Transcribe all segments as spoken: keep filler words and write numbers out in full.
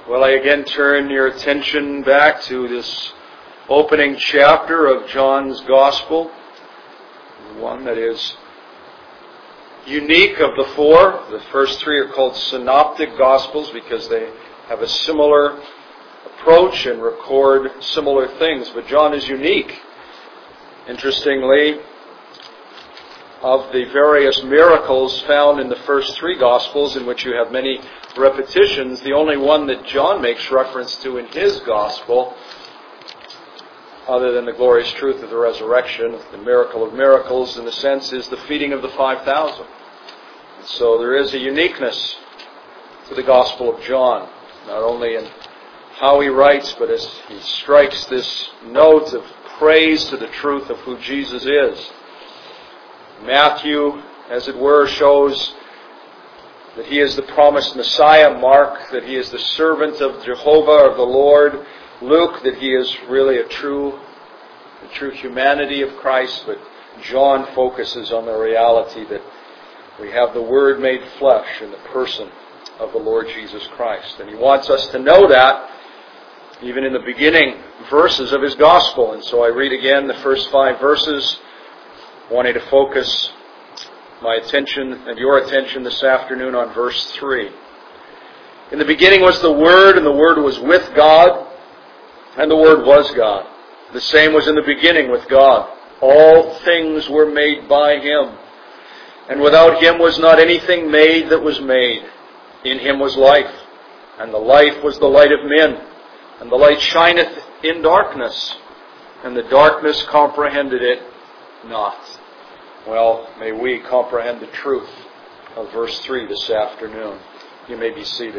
Well, I again turn your attention back to this opening chapter of John's Gospel, one that is unique of the four. The first three are called Synoptic Gospels because they have a similar approach and record similar things, but John is unique. Interestingly, of the various miracles found in the first three Gospels, in which you have many repetitions, the only one that John makes reference to in his Gospel, other than the glorious truth of the resurrection, the miracle of miracles in a sense, is the feeding of the five thousand. So there is a uniqueness to the Gospel of John, not only in how he writes, but as he strikes this note of praise to the truth of who Jesus is. Matthew, as it were, shows that he is the promised Messiah. Mark, that he is the servant of Jehovah, of the Lord. Luke, that he is really a true, the true humanity of Christ. But John focuses on the reality that we have the Word made flesh in the person of the Lord Jesus Christ. And he wants us to know that even in the beginning verses of his Gospel. And so I read again the first five verses, wanting to focus my attention and your attention this afternoon on verse three. In the beginning was the Word, and the Word was with God, and the Word was God. The same was in the beginning with God. All things were made by Him, and without Him was not anything made that was made. In Him was life, and the life was the light of men, and the light shineth in darkness, and the darkness comprehended it not. Well, may we comprehend the truth of verse three this afternoon. You may be seated.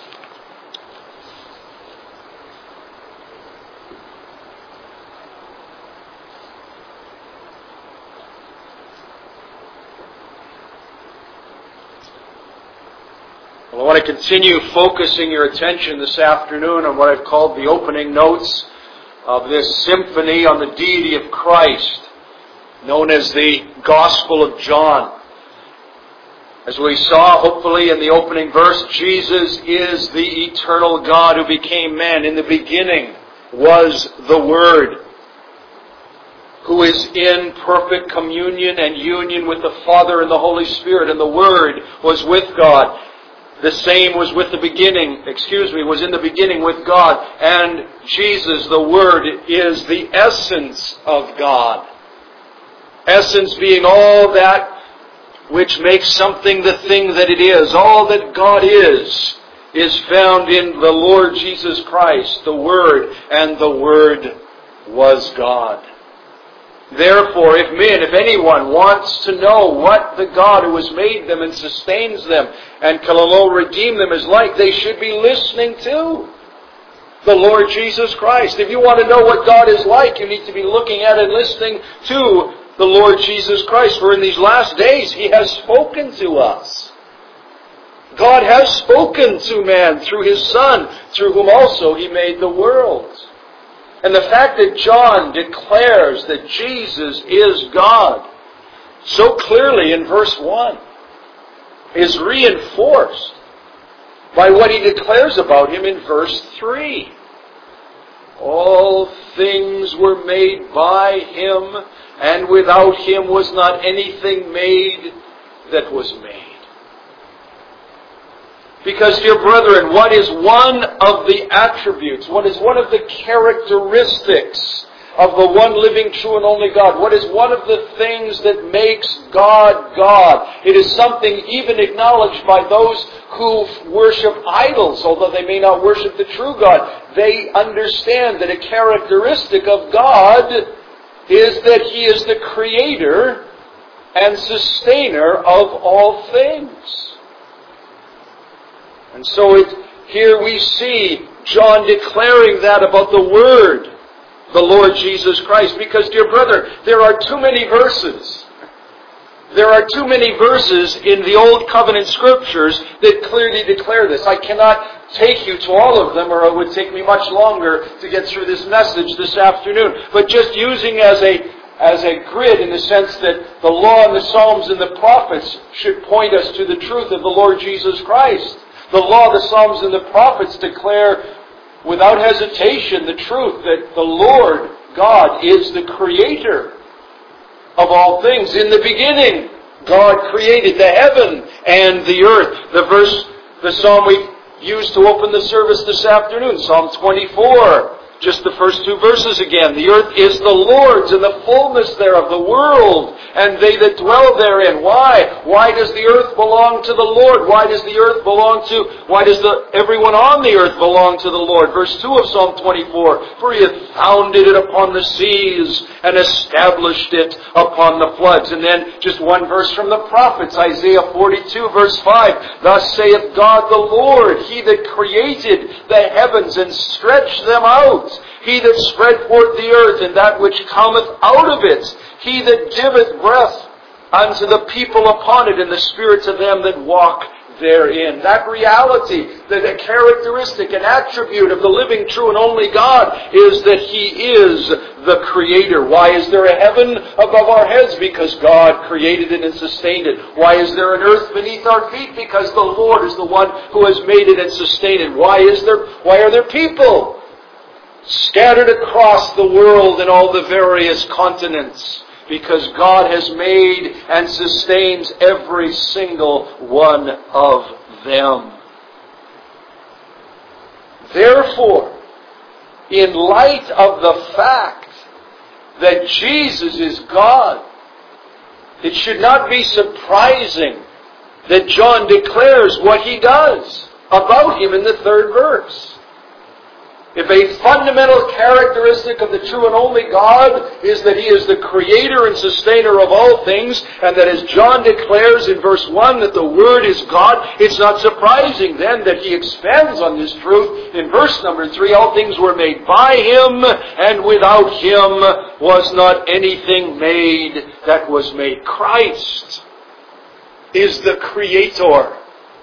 Well, I want to continue focusing your attention this afternoon on what I've called the opening notes of this symphony on the deity of Christ, known as the Gospel of John. As we saw, hopefully, in the opening verse, Jesus is the eternal God who became man. In the beginning was the Word, who is in perfect communion and union with the Father and the Holy Spirit. And the Word was with God. The same was with the beginning, excuse me, was in the beginning with God. And Jesus, the Word, is the essence of God. Essence being all that which makes something the thing that it is. All that God is, is found in the Lord Jesus Christ, the Word, and the Word was God. Therefore, if men, if anyone wants to know what the God who has made them and sustains them and can alone redeem them is like, they should be listening to the Lord Jesus Christ. If you want to know what God is like, you need to be looking at and listening to the Lord Jesus Christ. For in these last days, He has spoken to us. God has spoken to man through His Son, through whom also He made the world. And the fact that John declares that Jesus is God so clearly in verse one is reinforced by what he declares about Him in verse three. All things were made by Him, and without Him was not anything made that was made. Because, dear brethren, what is one of the attributes, what is one of the characteristics of the one living, true, and only God? What is one of the things that makes God God? It is something even acknowledged by those who worship idols, although they may not worship the true God. They understand that a characteristic of God is that He is the creator and sustainer of all things. And so it, here we see John declaring that about the Word, the Lord Jesus Christ. Because, dear brother, there are too many verses. There are too many verses in the Old Covenant Scriptures that clearly declare this. I cannot take you to all of them, or it would take me much longer to get through this message this afternoon. But just using as a as a grid, in the sense that the law and the Psalms and the prophets should point us to the truth of the Lord Jesus Christ. The law, the Psalms, and the prophets declare without hesitation the truth that the Lord God is the creator of all things. In the beginning, God created the heaven and the earth. The verse, the psalm we used to open the service this afternoon, Psalm twenty-four. Just the first two verses again. The earth is the Lord's and the fullness thereof, the world, and they that dwell therein. Why? Why does the earth belong to the Lord? Why does the earth belong to, why does the everyone on the earth belong to the Lord? Verse two of Psalm twenty-four. For he hath founded it upon the seas and established it upon the floods. And then just one verse from the prophets, Isaiah forty-two verse five. Thus saith God the Lord, he that created the heavens and stretched them out, he that spread forth the earth and that which cometh out of it, he that giveth breath unto the people upon it, and the spirits of them that walk therein. That reality, that a characteristic, an attribute of the living, true, and only God is that He is the Creator. Why is there a heaven above our heads? Because God created it and sustained it. Why is there an earth beneath our feet? Because the Lord is the one who has made it and sustained it. Why is there, why are there people scattered across the world in all the various continents? Because God has made and sustains every single one of them. Therefore, in light of the fact that Jesus is God, it should not be surprising that John declares what he does about Him in the third verse. If a fundamental characteristic of the true and only God is that He is the creator and sustainer of all things, and that as John declares in verse one that the Word is God, it's not surprising then that he expands on this truth in verse number three. All things were made by Him, and without Him was not anything made that was made. Christ is the Creator.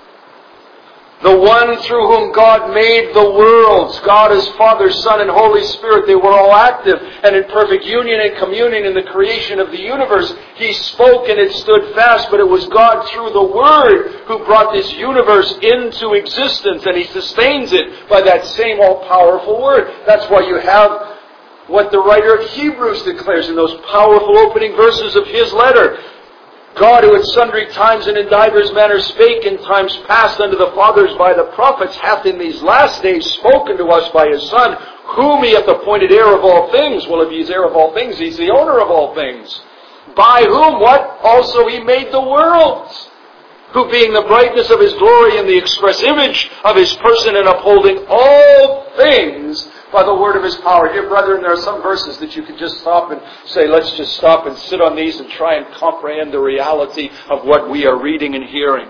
The one through whom God made the worlds. God as Father, Son, and Holy Spirit. They were all active and in perfect union and communion in the creation of the universe. He spoke and it stood fast, but it was God through the Word who brought this universe into existence, and He sustains it by that same all-powerful Word. That's why you have what the writer of Hebrews declares in those powerful opening verses of his letter. God, who at sundry times and in divers manners spake in times past unto the fathers by the prophets, hath in these last days spoken to us by His Son, whom He hath appointed heir of all things. Well, if He's heir of all things, He's the owner of all things. By whom, what? Also He made the worlds, who being the brightness of His glory and the express image of His person, and upholding all things by the word of His power. Dear brethren, there are some verses that you could just stop and say, let's just stop and sit on these and try and comprehend the reality of what we are reading and hearing.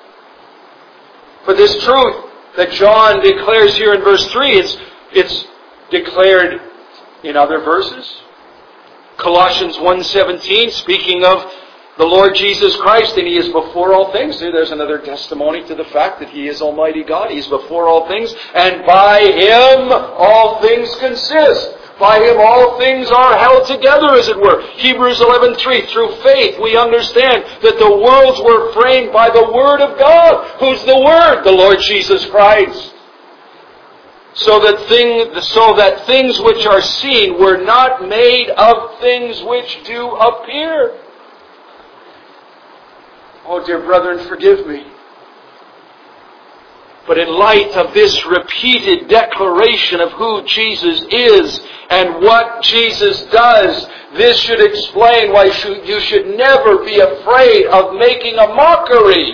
But this truth that John declares here in verse three, it's, it's declared in other verses. Colossians one seventeen, speaking of the Lord Jesus Christ, and He is before all things. There's another testimony to the fact that He is Almighty God. He's before all things, and by Him all things consist. By Him all things are held together, as it were. Hebrews eleven three, through faith we understand that the worlds were framed by the Word of God. Who's the Word? The Lord Jesus Christ. So that, thing, so that things which are seen were not made of things which do appear. Oh, dear brethren, forgive me. But in light of this repeated declaration of who Jesus is and what Jesus does, this should explain why you should never be afraid of making a mockery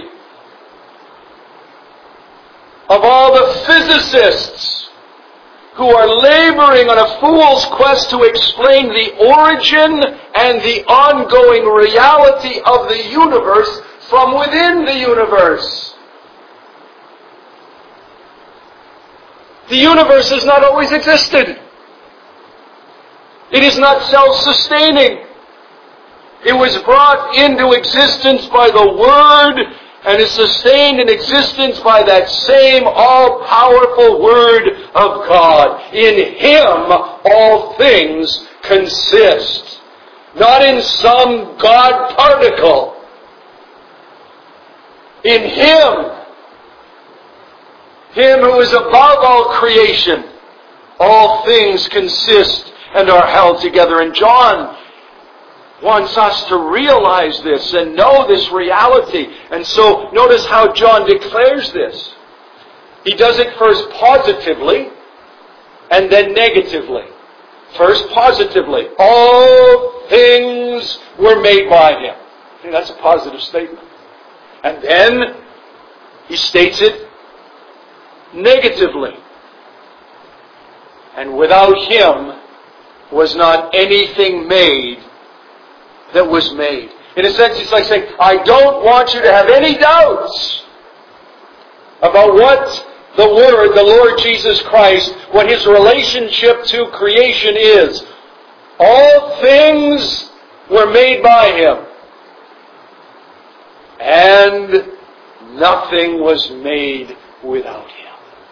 of all the physicists who are laboring on a fool's quest to explain the origin and the ongoing reality of the universe from within the universe. The universe has not always existed. It is not self-sustaining. It was brought into existence by the Word and is sustained in existence by that same all-powerful Word of God. In Him all things consist. Not in some God particle. In Him Him who is above all creation, all things consist and are held together. And John wants us to realize this and know this reality. And so notice how John declares this. He does it first positively and then negatively. First positively. All things were made by Him. I think that's a positive statement. And then he states it negatively. And without Him was not anything made that was made. In a sense, it's like saying, I don't want you to have any doubts about what the Word, the Lord Jesus Christ, what His relationship to creation is. All things were made by Him. And nothing was made without Him.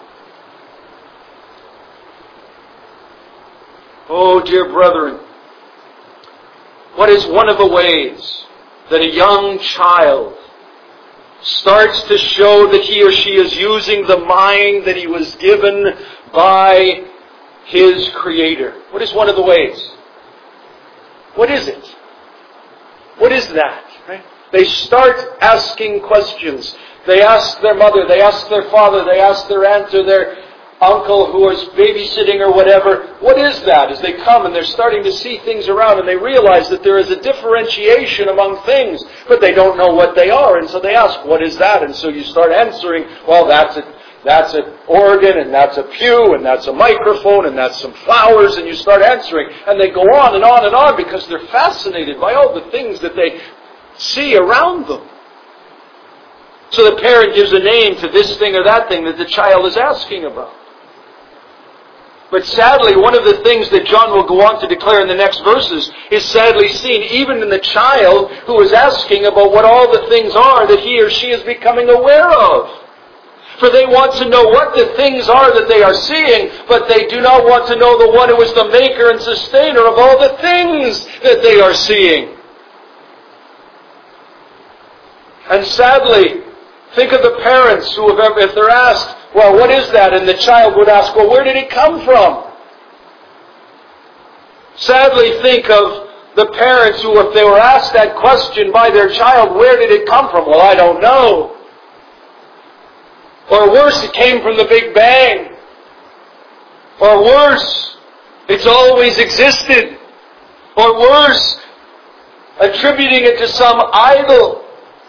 Oh, dear brethren, what is one of the ways that a young child starts to show that he or she is using the mind that he was given by his Creator? What is one of the ways? What is it? What is that? Right? They start asking questions. They ask their mother, they ask their father, they ask their aunt or their uncle who is babysitting or whatever. What is that? As they come and they're starting to see things around and they realize that there is a differentiation among things, but they don't know what they are. And so they ask, what is that? And so you start answering, well, that's a, that's an organ, and that's a pew, and that's a microphone, and that's some flowers, and you start answering. And they go on and on and on because they're fascinated by all the things that they see around them. So the parent gives a name to this thing or that thing that the child is asking about. But sadly, one of the things that John will go on to declare in the next verses is sadly seen even in the child who is asking about what all the things are that he or she is becoming aware of. For they want to know what the things are that they are seeing, but they do not want to know the one who is the maker and sustainer of all the things that they are seeing. And sadly, think of the parents who, have ever, if they're asked, well, what is that? And the child would ask, well, where did it come from? Sadly, think of the parents who, if they were asked that question by their child, where did it come from? Well, I don't know. Or worse, it came from the Big Bang. Or worse, it's always existed. Or worse, attributing it to some idol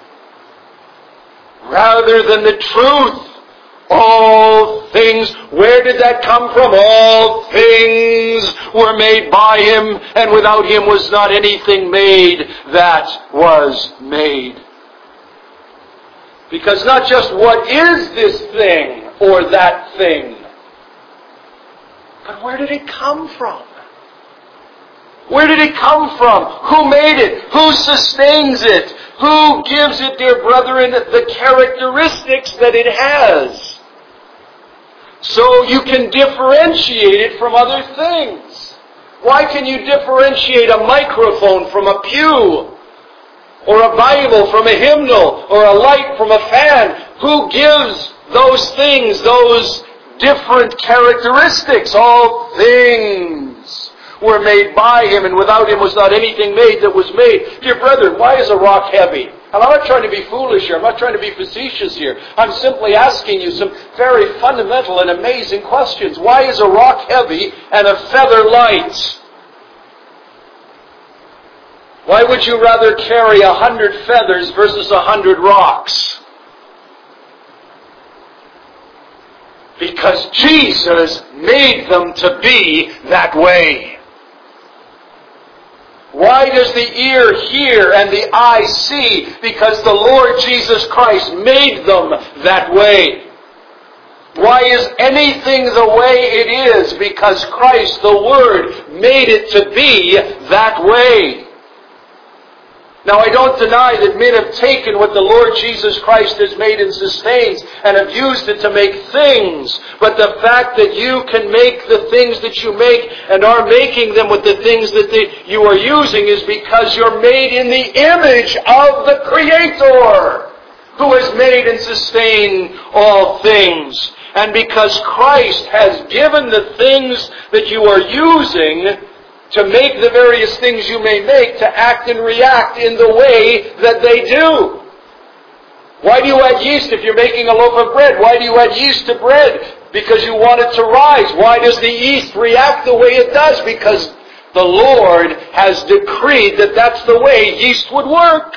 rather than the truth. All things, where did that come from? All things were made by Him, and without Him was not anything made that was made. Because not just what is this thing or that thing, but where did it come from? Where did it come from? Who made it? Who sustains it? Who gives it, dear brethren, the characteristics that it has? So you can differentiate it from other things. Why can you differentiate a microphone from a pew? Or a Bible from a hymnal? Or a light from a fan? Who gives those things, those different characteristics? All things were made by Him, and without Him was not anything made that was made. Dear brethren, why is a rock heavy? And I'm not trying to be foolish here. I'm not trying to be facetious here. I'm simply asking you some very fundamental and amazing questions. Why is a rock heavy and a feather light? Why would you rather carry a hundred feathers versus a hundred rocks? Because Jesus made them to be that way. Why does the ear hear and the eye see? Because the Lord Jesus Christ made them that way. Why is anything the way it is? Because Christ, the Word, made it to be that way. Now, I don't deny that men have taken what the Lord Jesus Christ has made and sustains and have used it to make things. But the fact that you can make the things that you make and are making them with the things that they, you are using is because you're made in the image of the Creator, who has made and sustained all things. And because Christ has given the things that you are using to make the various things you may make to act and react in the way that they do. Why do you add yeast if you're making a loaf of bread? Why do you add yeast to bread? Because you want it to rise. Why does the yeast react the way it does? Because the Lord has decreed that that's the way yeast would work.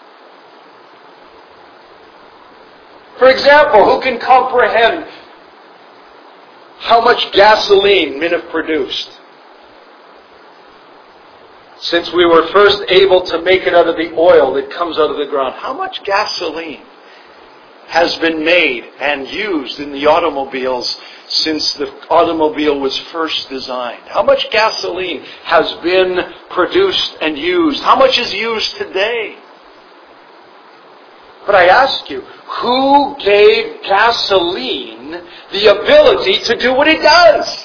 For example, who can comprehend how much gasoline men have produced since we were first able to make it out of the oil that comes out of the ground? How much gasoline has been made and used in the automobiles since the automobile was first designed? How much gasoline has been produced and used? How much is used today? But I ask you, who gave gasoline the ability to do what it does?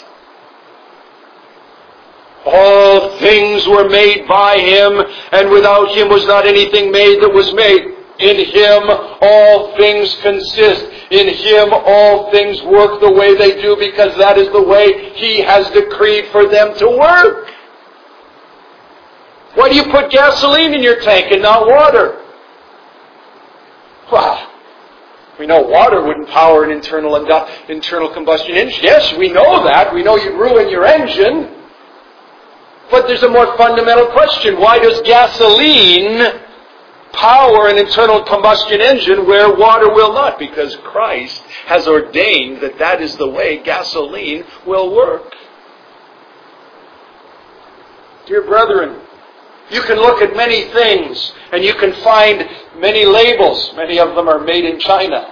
All things were made by Him, and without Him was not anything made that was made. In Him all things consist. In Him all things work the way they do, because that is the way He has decreed for them to work. Why do you put gasoline in your tank and not water? Well, we know water wouldn't power an internal internal combustion engine. Yes, we know that. We know you'd ruin your engine. But there's a more fundamental question. Why does gasoline power an internal combustion engine where water will not? Because Christ has ordained that that is the way gasoline will work. Dear brethren, you can look at many things and you can find many labels. Many of them are made in China.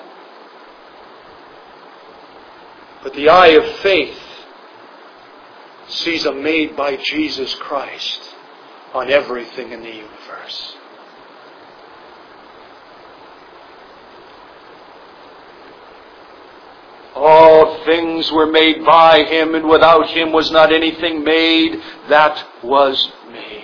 But the eye of faith sees a made by Jesus Christ on everything in the universe. All things were made by Him, and without Him was not anything made that was made.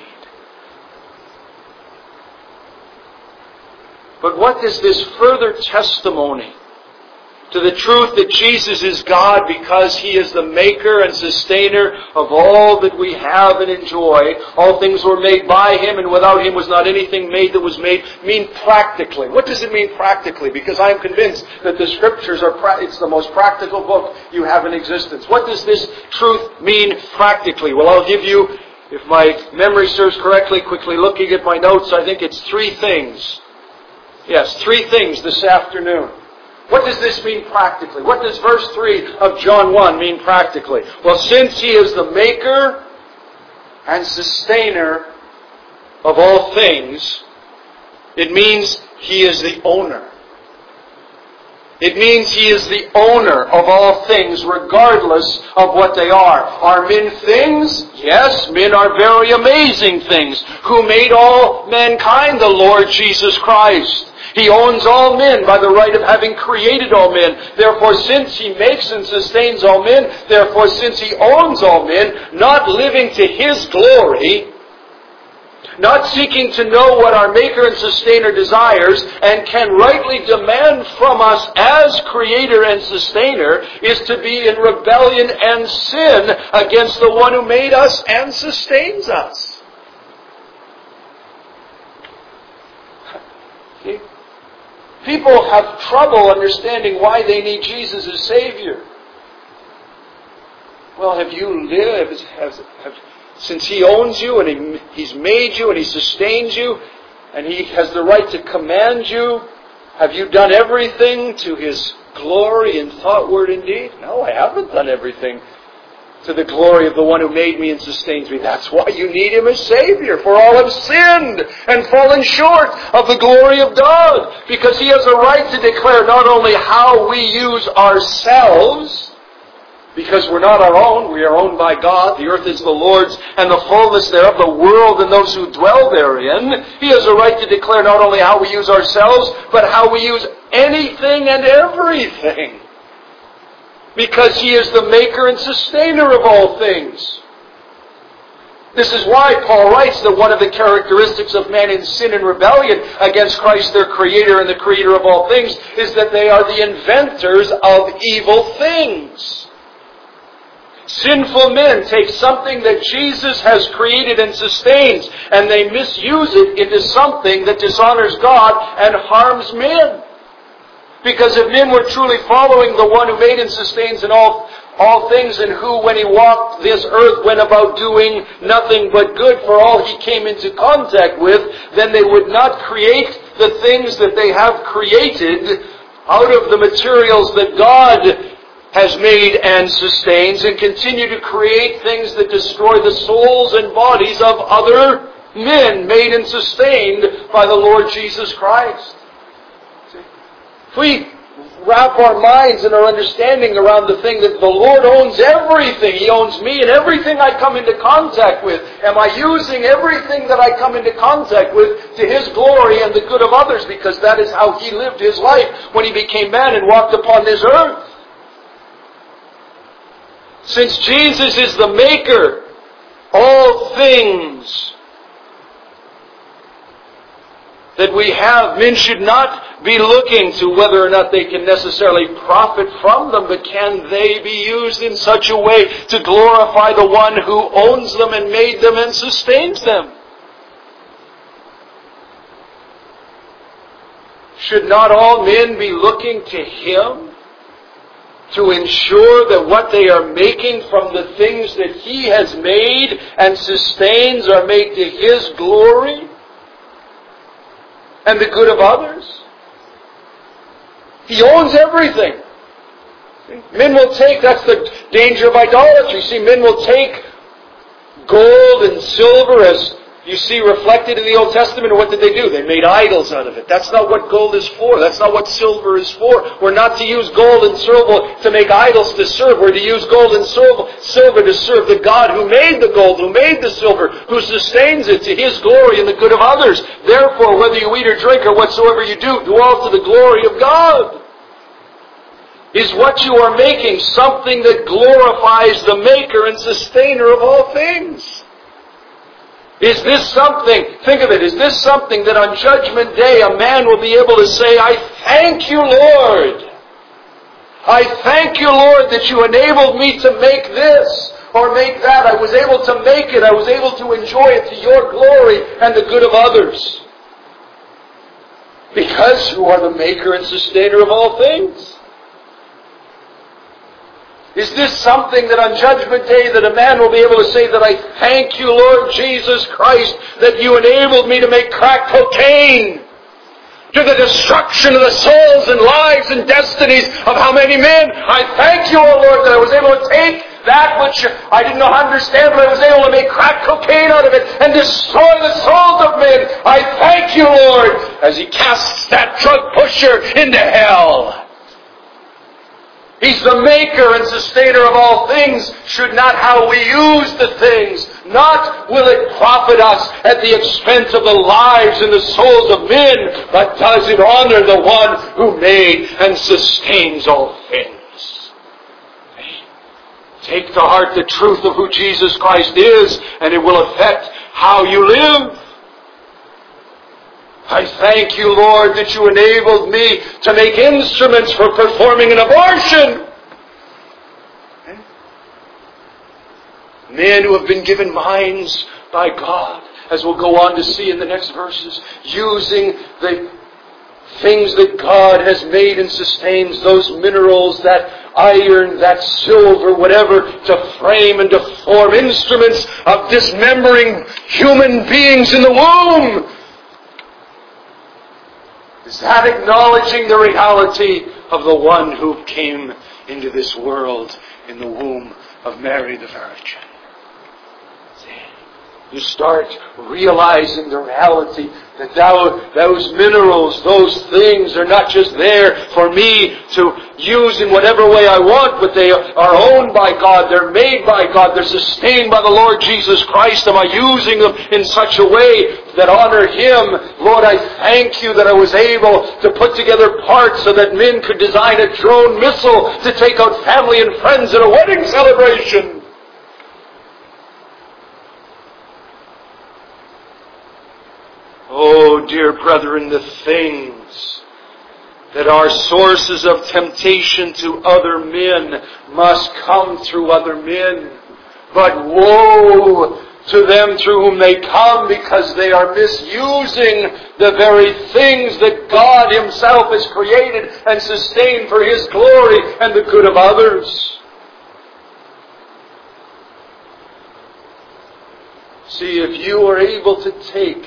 But what is this further testimony to the truth that Jesus is God because He is the maker and sustainer of all that we have and enjoy? All things were made by Him, and without Him was not anything made that was made. Mean practically. What does it mean practically? Because I am convinced that the Scriptures are, pra- it's the most practical book you have in existence. What does this truth mean practically? Well, I'll give you, if my memory serves correctly, quickly looking at my notes, I think it's three things. Yes, three things this afternoon. What does this mean practically? What does verse three of John one mean practically? Well, since He is the maker and sustainer of all things, it means He is the owner. It means He is the owner of all things, regardless of what they are. Are men things? Yes, men are very amazing things. Who made all mankind? The Lord Jesus Christ. He owns all men by the right of having created all men. Therefore, since He makes and sustains all men, therefore, since He owns all men, not living to His glory, not seeking to know what our Maker and Sustainer desires, and can rightly demand from us as Creator and Sustainer, is to be in rebellion and sin against the one who made us and sustains us. See? People have trouble understanding why they need Jesus as Savior. Well, have you lived, have, have, since He owns you and he, He's made you and He sustains you and He has the right to command you, have you done everything to His glory in thought, word, and deed? No, I haven't done everything to the glory of the one who made me and sustains me. That's why you need Him as Savior. For all have sinned and fallen short of the glory of God. Because He has a right to declare not only how we use ourselves, because we're not our own, we are owned by God. The earth is the Lord's and the fullness thereof, the world and those who dwell therein. He has a right to declare not only how we use ourselves, but how we use anything and everything. Because He is the maker and sustainer of all things. This is why Paul writes that one of the characteristics of men in sin and rebellion against Christ, their Creator and the Creator of all things, is that they are the inventors of evil things. Sinful men take something that Jesus has created and sustains, and they misuse it into something that dishonors God and harms men. Because if men were truly following the one who made and sustains in all all things, and who, when he walked this earth, went about doing nothing but good for all he came into contact with, then they would not create the things that they have created out of the materials that God has made and sustains, and continue to create things that destroy the souls and bodies of other men made and sustained by the Lord Jesus Christ. If we wrap our minds and our understanding around the thing that the Lord owns everything. He owns me and everything I come into contact with. Am I using everything that I come into contact with to His glory and the good of others? Because that is how He lived His life when He became man and walked upon this earth. Since Jesus is the Maker, all things that we have, men should not be looking to whether or not they can necessarily profit from them, but can they be used in such a way to glorify the one who owns them and made them and sustains them? Should not all men be looking to Him to ensure that what they are making from the things that He has made and sustains are made to His glory and the good of others? He owns everything. Men will take, that's the danger of idolatry. See, men will take gold and silver, as you see reflected in the Old Testament, and what did they do? They made idols out of it. That's not what gold is for. That's not what silver is for. We're not to use gold and silver to make idols to serve. We're to use gold and silver to serve the God who made the gold, who made the silver, who sustains it to His glory and the good of others. Therefore, whether you eat or drink or whatsoever you do, do all to the glory of God. Is what you are making something that glorifies the Maker and Sustainer of all things? Is this something, think of it, is this something that on Judgment Day a man will be able to say, I thank you, Lord. I thank you, Lord, that you enabled me to make this or make that. I was able to make it. I was able to enjoy it to your glory and the good of others. Because you are the Maker and Sustainer of all things. Is this something that on Judgment Day that a man will be able to say that I thank you, Lord Jesus Christ, that you enabled me to make crack cocaine to the destruction of the souls and lives and destinies of how many men? I thank you, O Lord, that I was able to take that which I did not understand, but I was able to make crack cocaine out of it and destroy the souls of men. I thank you, Lord, as He casts that drug pusher into hell. He's the Maker and Sustainer of all things. Should not how we use the things, not will it profit us at the expense of the lives and the souls of men, but does it honor the one who made and sustains all things. Take to heart the truth of who Jesus Christ is, and it will affect how you live. I thank you, Lord, that you enabled me to make instruments for performing an abortion. Men who have been given minds by God, as we'll go on to see in the next verses, using the things that God has made and sustains, those minerals, that iron, that silver, whatever, to frame and to form instruments of dismembering human beings in the womb. Is that acknowledging the reality of the one who came into this world in the womb of Mary the Virgin? You start realizing the reality that thou, those minerals, those things are not just there for me to use in whatever way I want, but they are owned by God, they're made by God, they're sustained by the Lord Jesus Christ. Am I using them in such a way that honor Him? Lord, I thank you that I was able to put together parts so that men could design a drone missile to take out family and friends at a wedding celebration. Oh, dear brethren, the things that are sources of temptation to other men must come through other men. But woe to them through whom they come, because they are misusing the very things that God Himself has created and sustained for His glory and the good of others. See, if you are able to take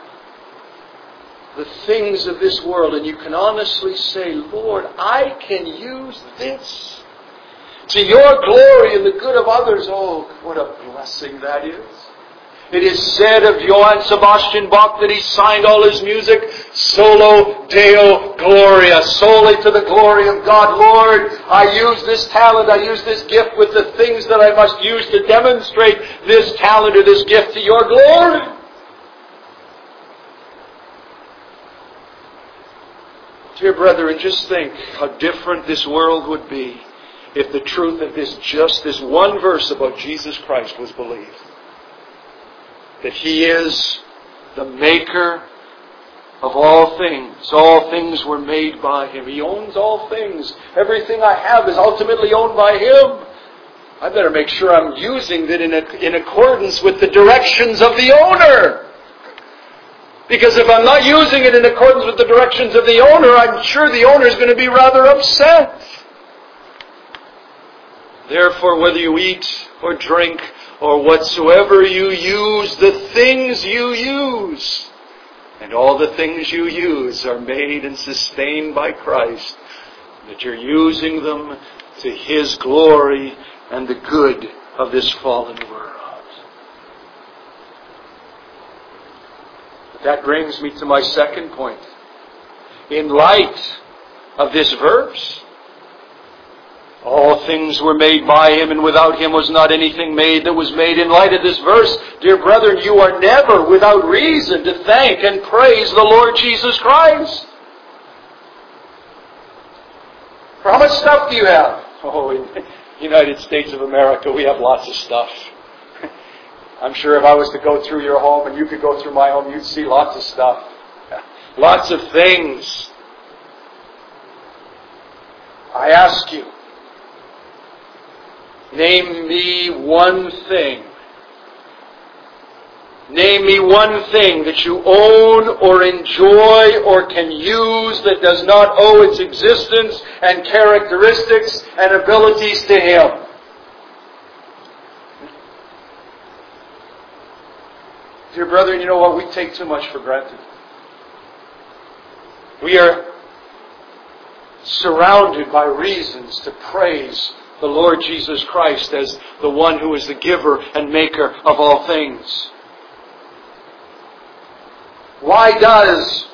the things of this world and you can honestly say, Lord, I can use this to your glory and the good of others, oh, what a blessing that is. It is said of Johann Sebastian Bach that he signed all his music Solo Deo Gloria, solely to the glory of God. Lord, I use this talent, I use this gift with the things that I must use to demonstrate this talent or this gift to your glory. Dear brethren, just think how different this world would be if the truth of this, just this one verse about Jesus Christ was believed. That He is the maker of all things. All things were made by Him. He owns all things. Everything I have is ultimately owned by Him. I better make sure I'm using it in, a, in accordance with the directions of the owner. Because if I'm not using it in accordance with the directions of the owner, I'm sure the owner is going to be rather upset. Therefore, whether you eat or drink or whatsoever you use, the things you use, and all the things you use are made and sustained by Christ, that you're using them to His glory and the good of this fallen world. But that brings me to my second point. In light of this verse, all things were made by Him, and without Him was not anything made that was made. In light of this verse, dear brethren, you are never without reason to thank and praise the Lord Jesus Christ. For how much stuff do you have? Oh, in the United States of America, we have lots of stuff. I'm sure if I was to go through your home and you could go through my home, you'd see lots of stuff. Lots of things. I ask you, name me one thing. Name me one thing that you own or enjoy or can use that does not owe its existence and characteristics and abilities to Him. Dear brethren, you know what? We take too much for granted. We are surrounded by reasons to praise the Lord Jesus Christ as the one who is the giver and maker of all things. Why does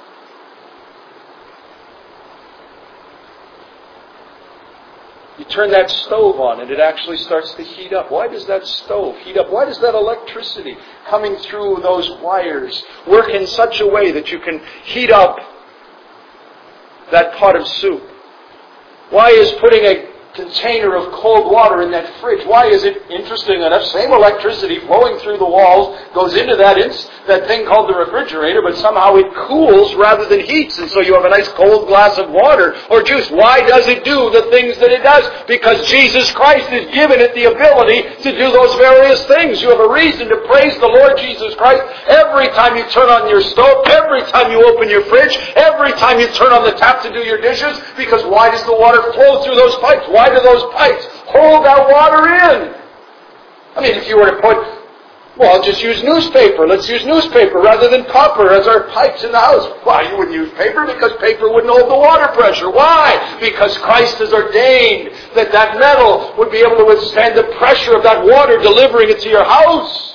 you turn that stove on and it actually starts to heat up? Why does that stove heat up? Why does that electricity coming through those wires work in such a way that you can heat up that pot of soup? Why is putting a container of cold water in that fridge, why is it, interesting enough, same electricity flowing through the walls, goes into that ins- that thing called the refrigerator, but somehow it cools rather than heats, and so you have a nice cold glass of water or juice. Why does it do the things that it does? Because Jesus Christ has given it the ability to do those various things. You have a reason to praise the Lord Jesus Christ every time you turn on your stove, every time you open your fridge, every time you turn on the tap to do your dishes, because why does the water flow through those pipes? Why do those pipes hold that water in? I mean, if you were to put, well, just use newspaper. Let's use newspaper rather than copper as our pipes in the house. Why? You wouldn't use paper because paper wouldn't hold the water pressure. Why? Because Christ has ordained that that metal would be able to withstand the pressure of that water delivering it to your house.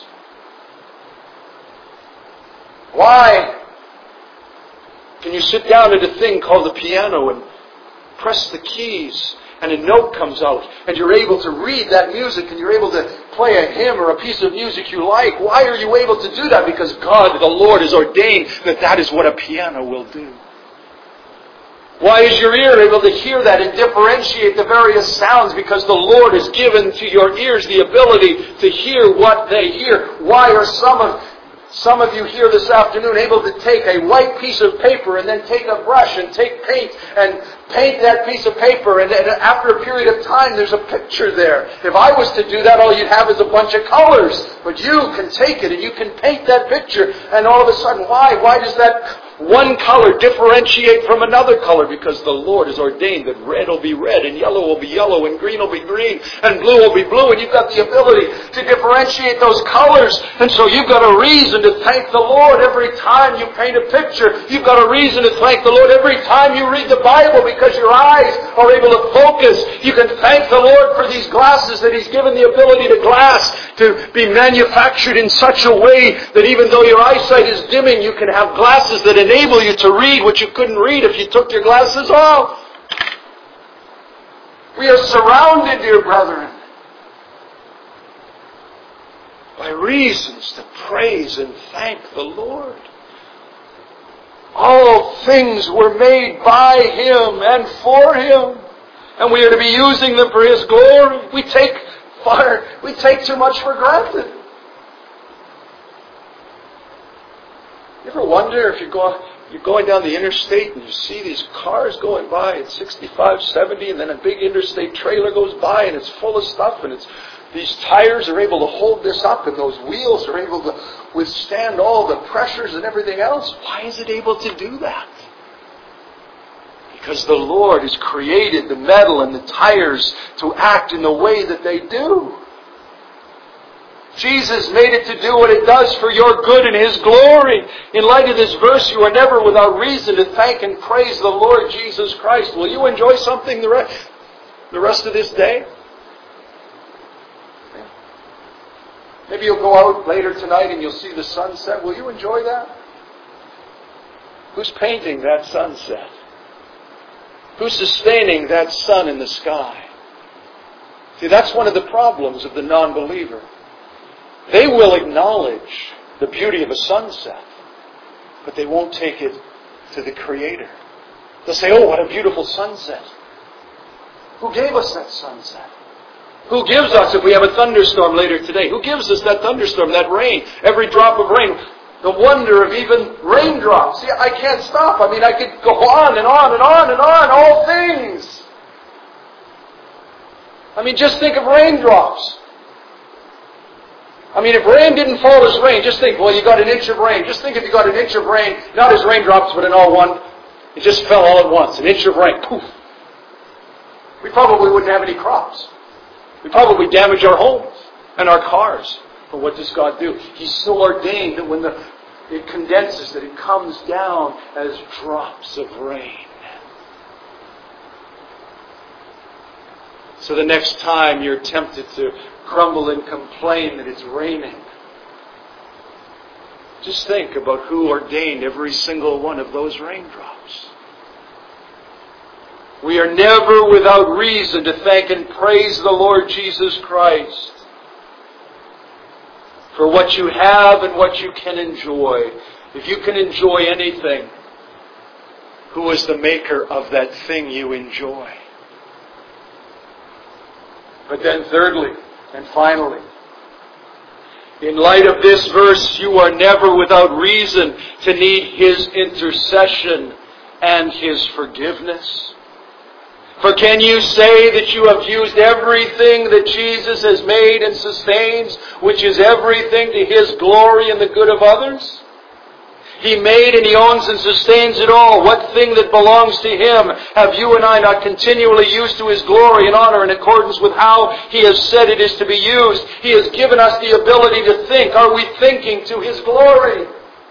Why? Can you sit down at a thing called the piano and press the keys and a note comes out and you're able to read that music and you're able to play a hymn or a piece of music you like? Why are you able to do that? Because God, the Lord, has ordained that that is what a piano will do. Why is your ear able to hear that and differentiate the various sounds? Because the Lord has given to your ears the ability to hear what they hear. Why are some of Some of you here this afternoon able to take a white piece of paper and then take a brush and take paint and paint that piece of paper, and, and after a period of time there's a picture there. If I was to do that, all you'd have is a bunch of colors. But you can take it and you can paint that picture, and all of a sudden, why? Why does that one color differentiate from another color? Because the Lord has ordained that red will be red, and yellow will be yellow, and green will be green, and blue will be blue, and you've got the ability to differentiate those colors. And so you've got a reason to thank the Lord every time you paint a picture. You've got a reason to thank the Lord every time you read the Bible, because your eyes are able to focus. You can thank the Lord for these glasses that He's given the ability to glass to be manufactured in such a way that even though your eyesight is dimming, you can have glasses that enable you to read what you couldn't read if you took your glasses off. We are surrounded, dear brethren, by reasons to praise and thank the Lord. All things were made by Him and for Him, and we are to be using them for His glory. We take far, we take too much for granted. You ever wonder if you go, you're going down the interstate and you see these cars going by at sixty-five, seventy, and then a big interstate trailer goes by and it's full of stuff, and it's these tires are able to hold this up, and those wheels are able to withstand all the pressures and everything else. Why is it able to do that? Because the Lord has created the metal and the tires to act in the way that they do. Jesus made it to do what it does for your good and His glory. In light of this verse, you are never without reason to thank and praise the Lord Jesus Christ. Will you enjoy something the rest, the rest of this day? Maybe you'll go out later tonight and you'll see the sunset. Will you enjoy that? Who's painting that sunset? Who's sustaining that sun in the sky? See, that's one of the problems of the non-believer. They will acknowledge the beauty of a sunset, but they won't take it to the Creator. They'll say, oh, what a beautiful sunset. Who gave us that sunset? Who gives us, if we have a thunderstorm later today, who gives us that thunderstorm, that rain, every drop of rain? The wonder of even raindrops. See, I can't stop. I mean, I could go on and on and on and on, all things. I mean, just think of raindrops. I mean, if rain didn't fall as rain, just think, well, you got an inch of rain. Just think if you got an inch of rain, not as raindrops, but in all one. It just fell all at once. An inch of rain. Poof. We probably wouldn't have any crops. We'd probably damage our homes and our cars. But what does God do? He's so ordained that when the, it condenses, that it comes down as drops of rain. So the next time you're tempted to grumble and complain that it's raining, just think about who ordained every single one of those raindrops. We are never without reason to thank and praise the Lord Jesus Christ for what you have and what you can enjoy. If you can enjoy anything, who is the maker of that thing you enjoy? But then thirdly, and finally, in light of this verse, you are never without reason to need His intercession and His forgiveness. For can you say that you have used everything that Jesus has made and sustains, which is everything to His glory and the good of others? He made and He owns and sustains it all. What thing that belongs to Him have you and I not continually used to His glory and honor in accordance with how He has said it is to be used? He has given us the ability to think. Are we thinking to His glory?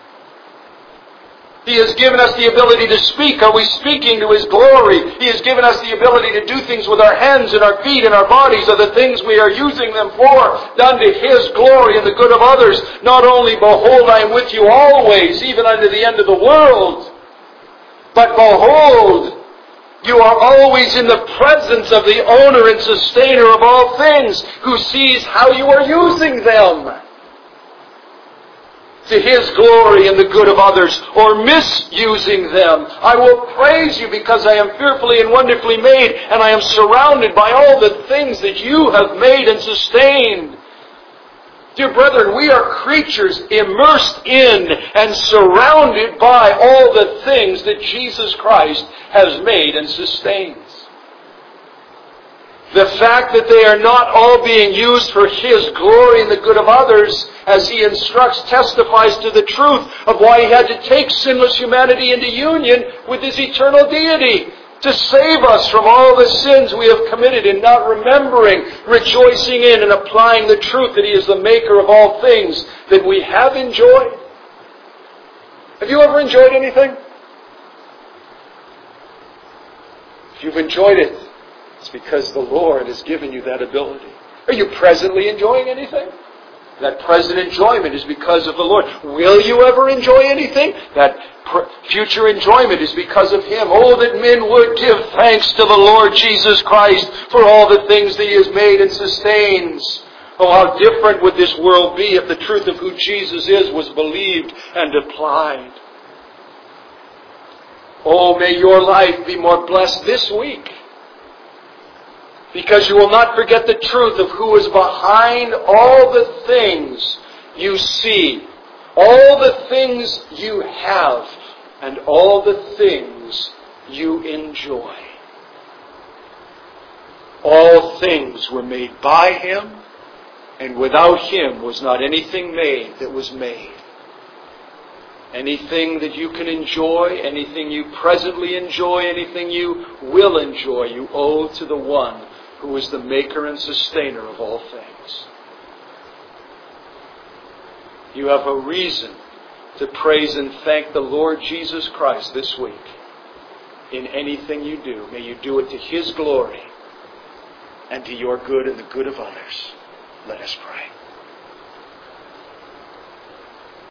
He has given us the ability to speak. Are we speaking to His glory? He has given us the ability to do things with our hands and our feet and our bodies. Are the things we are using them for done to His glory and the good of others? Not only, behold, I am with you always, even unto the end of the world. But behold, you are always in the presence of the owner and sustainer of all things, who sees how you are using them to His glory and the good of others, or misusing them. I will praise you because I am fearfully and wonderfully made, and I am surrounded by all the things that you have made and sustained. Dear brethren, we are creatures immersed in and surrounded by all the things that Jesus Christ has made and sustains. The fact that they are not all being used for His glory and the good of others, as He instructs, testifies to the truth of why He had to take sinless humanity into union with His eternal deity, to save us from all the sins we have committed in not remembering, rejoicing in, and applying the truth that He is the maker of all things that we have enjoyed. Have you ever enjoyed anything? If you've enjoyed it, it's because the Lord has given you that ability. Are you presently enjoying anything? That present enjoyment is because of the Lord. Will you ever enjoy anything? That pr- future enjoyment is because of Him. Oh, that men would give thanks to the Lord Jesus Christ for all the things that He has made and sustains. Oh, how different would this world be if the truth of who Jesus is was believed and applied. Oh, may your life be more blessed this week, because you will not forget the truth of who is behind all the things you see, all the things you have, and all the things you enjoy. All things were made by Him, and without Him was not anything made that was made. Anything that you can enjoy, anything you presently enjoy, anything you will enjoy, you owe to the one who is the maker and sustainer of all things. You have a reason to praise and thank the Lord Jesus Christ this week. In anything you do, may you do it to His glory and to your good and the good of others. Let us pray.